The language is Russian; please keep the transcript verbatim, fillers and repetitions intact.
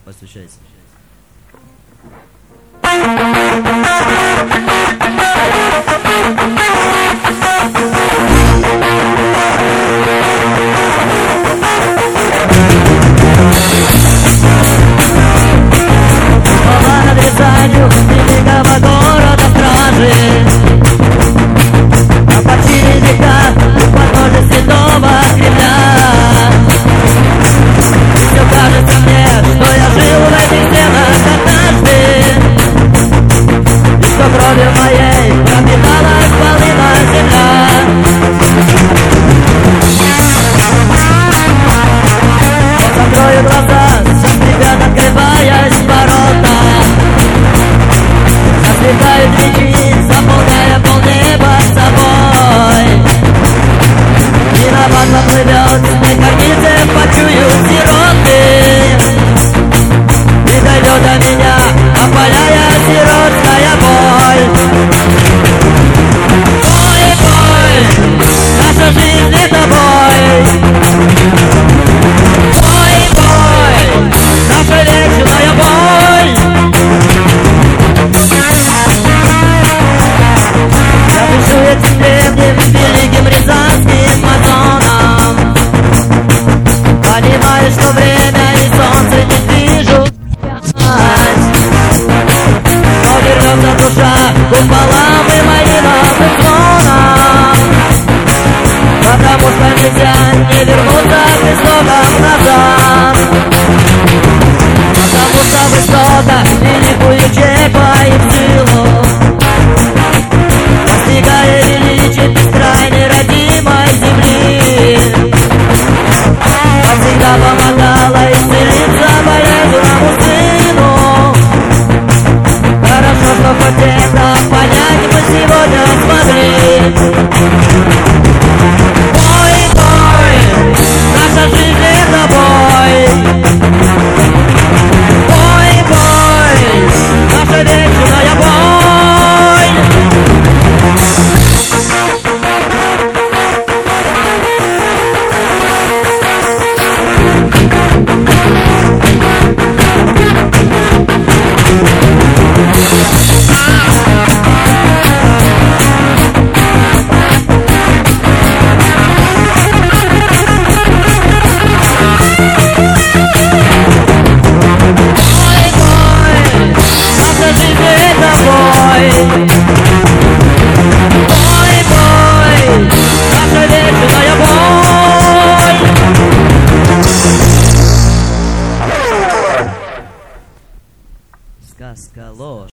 Посвящайся. Слова над вязанью великого города стражи, а почти века у подножия святого Кремля. И все кажется мне, что я жил в этих стенах однажды, и что кровью моей пропиталась полына земля. Вот закрою глаза, ребят, открываясь ворота, разлетают мечи, заполняя полнеба собой. И на вас поплывет снег орбиты, почуют сироты, и дойдет до меня, опаляя сиротская боль. Бой, бой, наша жизнь это бой. Бой, бой, наша вечная боль. Я пишу этим древним, великим рязанским мазоном, понимаю, что время и солнце не движут. Но вернется душа к куполам и малиновым звонам, потому что нельзя не вернуться к истокам назад. Потому что высоко великую чеква и в силу, постигая величие бескрайней родимой земли, всегда помогала исцелиться болезненному сыну. Хорошо, что хоть это понять мы сегодня смогли. Бой, бой, наша жизнь это бой. Бой, бой, наша вечная боль. Сказка ложь.